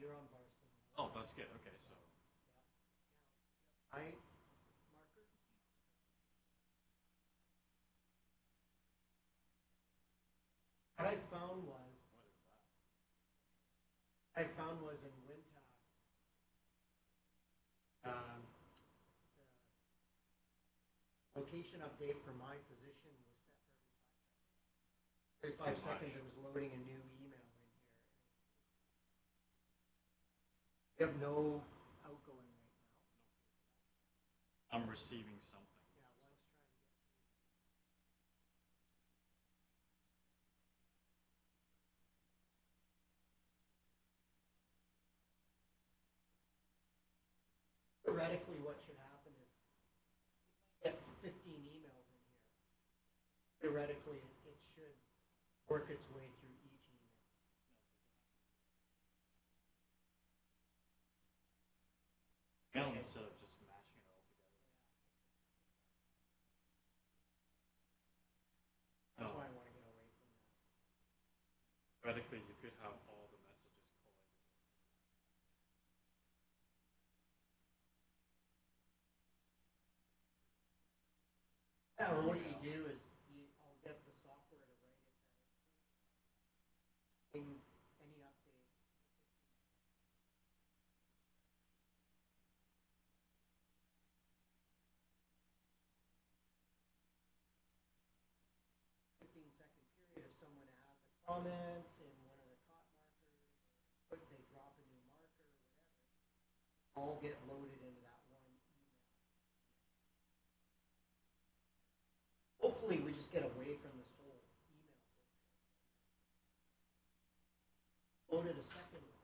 you're on Barcelona. Oh, that's good. Okay, so I marker. What I found was in Windtap, the location update for my position was set for every 5 seconds. It was loading a new email in here. You have no outgoing right now. I'm receiving something. Yeah, one's trying to get theoretically, what should happen is you get 15 emails in here. Theoretically, it should work its way through each email. Well, instead of just mashing it all together. That's No. why I want to get away from this. Theoretically, you could have all the messages collected. Yeah, or what you do is I'll get the software to write it in any updates. 15-second period if someone adds a comment in one of the cot markers, or they drop a new marker or whatever, all get loaded into that one email. Hopefully we just get away from this whole email bullshit. Loaded a second one.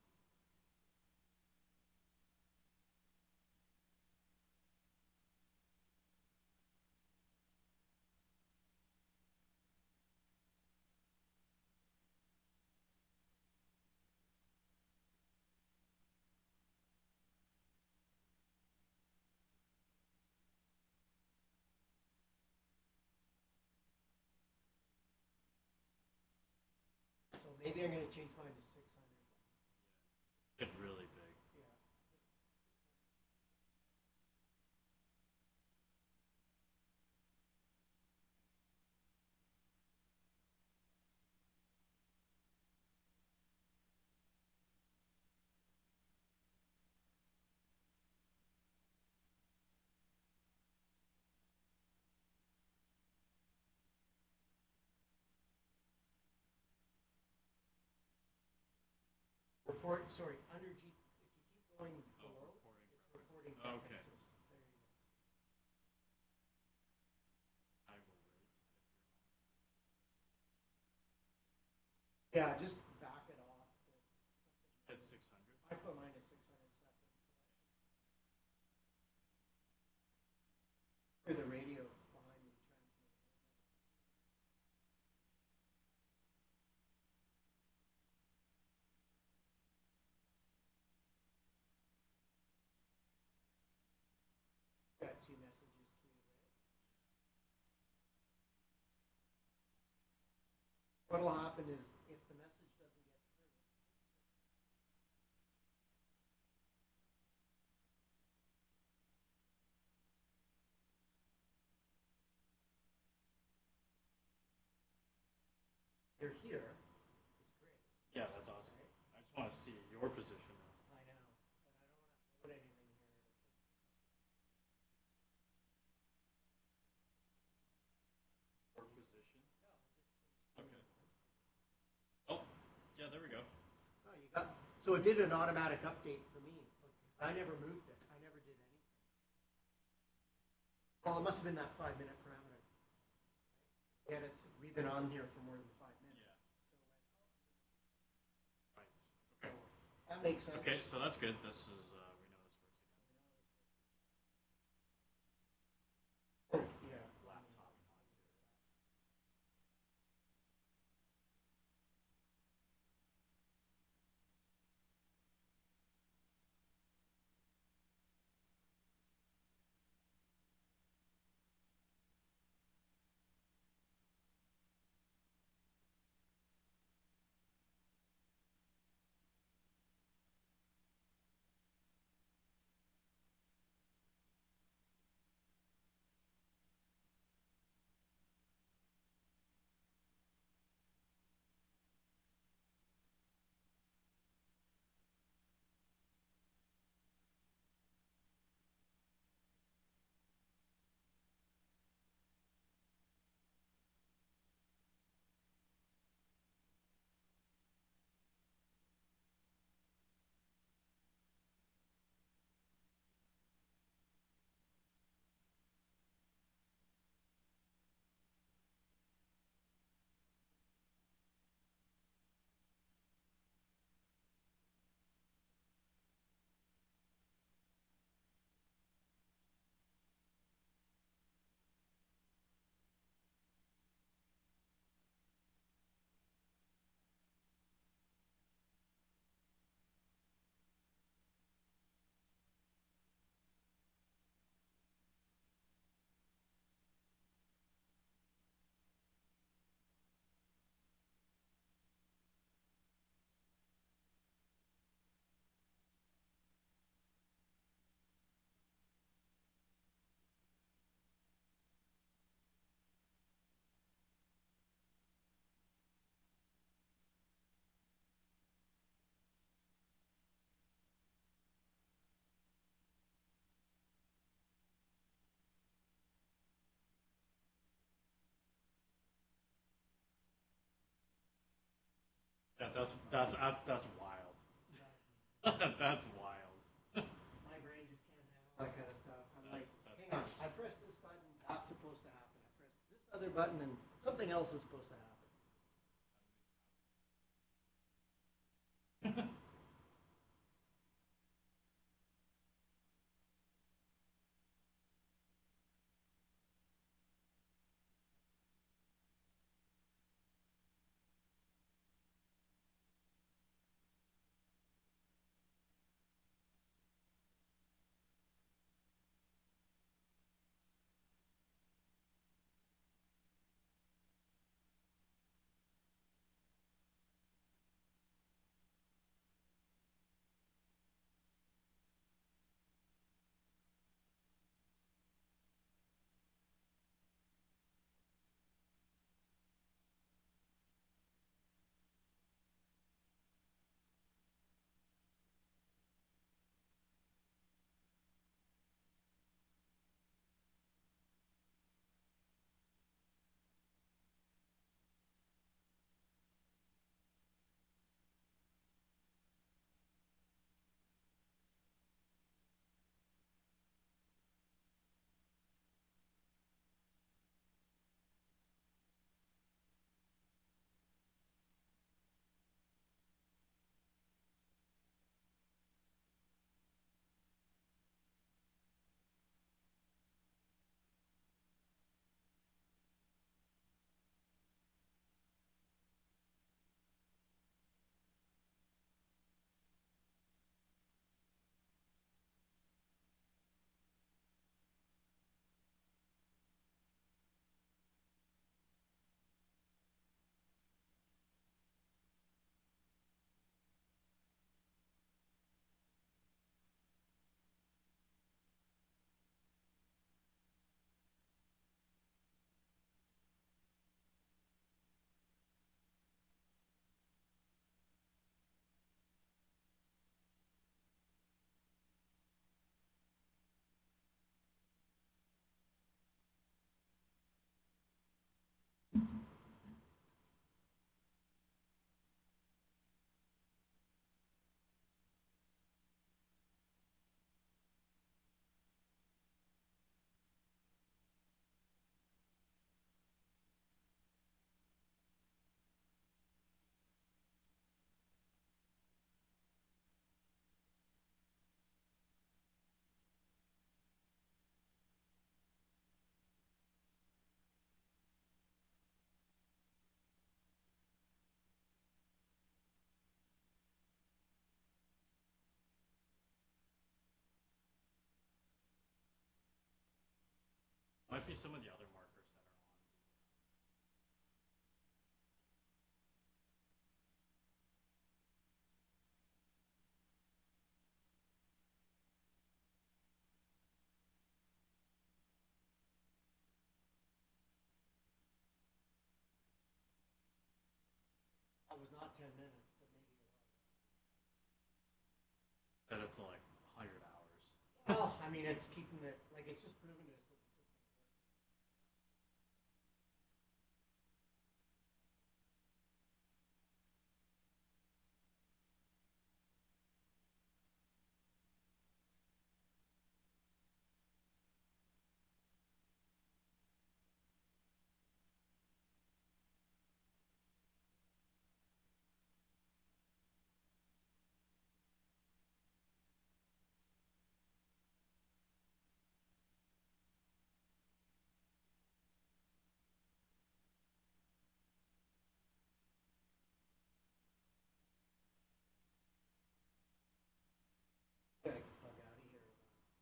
So maybe I'm going to change mine to 600. It's really big. Yeah. Report, sorry, under G, if you keep going below, reporting it's reporting Okay. preferences. There you go. I will wait. Yeah, just back it off. At 600. I put mine to 600 seconds. Or the radio behind me transmitting. Got two messages queued, right? What'll happen is if the message doesn't get through, you're here, is great. Yeah, that's awesome. Right? I just want to see your position now. I know, but I don't want to put anything here. Your position. Okay. Oh, yeah, there we go. Oh, you got, so it did an automatic update for me. I never moved it. I never did anything. Well, it must have been that 5-minute parameter. Yeah, we've been on here for more than 5 minutes. Yeah. Right. So Okay. that makes sense. Okay, so that's good. This is we know this works again. Oh, yeah. Laptop. That's wild. That's wild. My brain just can't handle that kind of stuff. I'm like, That's hang on, I press this button, that's supposed to happen. I press this other button, and something else is supposed to happen. Might be some of the other markers that are on. It was not 10 minutes, but maybe it was. Set it to like 100 hours. Well, I mean, it's keeping the, like, it's just proving to us that the system works. Gotta bug out of here.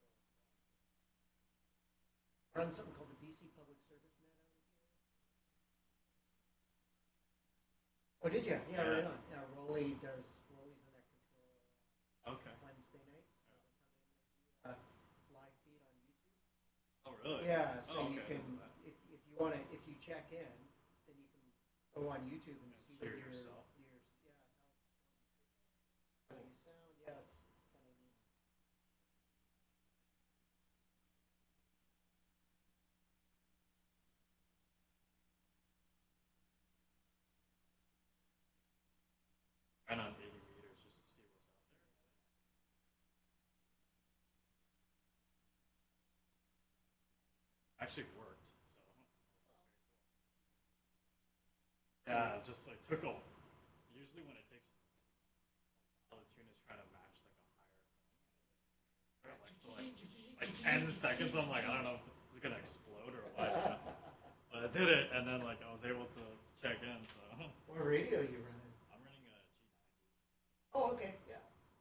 Run something called the BC Public Service Net out of here. Oh, did you? Yeah, right on. Yeah, Rolly's the net control Okay. Wednesday nights. So they'll come in and do live feed on YouTube. Oh, really? Yeah, so Oh, you okay. can, if you want to, if you check in, then you can go on YouTube and see hear your yourself. how you sound. Yeah, it's kind of neat. actually worked. So yeah, it just like took a. Usually when it takes, all the tune is trying to match like a higher, like 10 seconds. I'm like, I don't know if this is gonna explode or what. But I did it, and then like I was able to check in. So What radio are you running? I'm running a Oh, okay, yeah.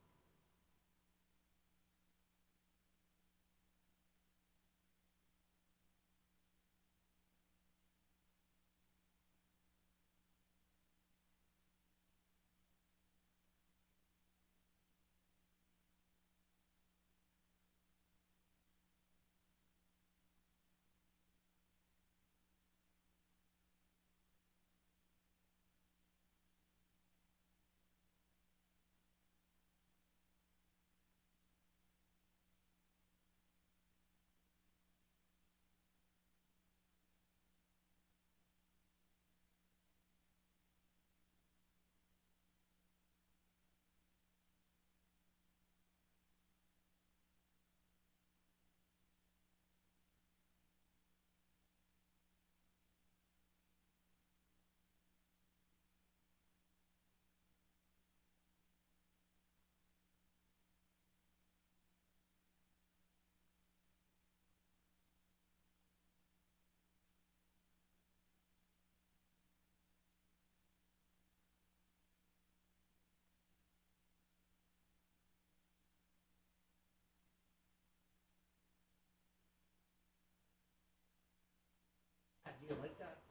Do you like that?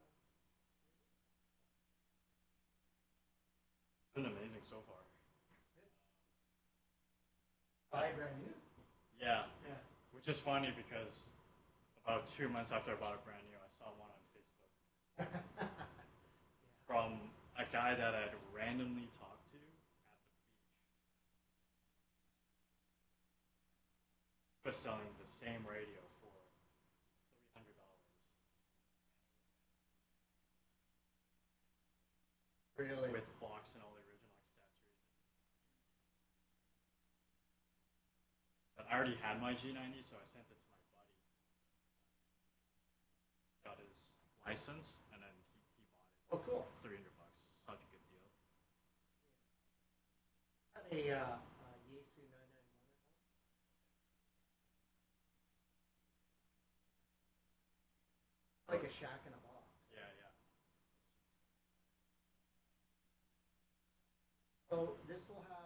It's been amazing so far. Buy brand new? Yeah, Yeah. which is funny because about 2 months after I bought it brand new, I saw one on Facebook from a guy that I'd randomly talked to at the beach. Was selling the same radio for $300 Really? with box and all the original accessories. But I already had my G90, so I sent it to my buddy. Got his license, and then he bought it. Oh, cool. $300, such a good deal. I had a Yaesu 991 at home. Like a shack in a box. Yeah, yeah. So this will have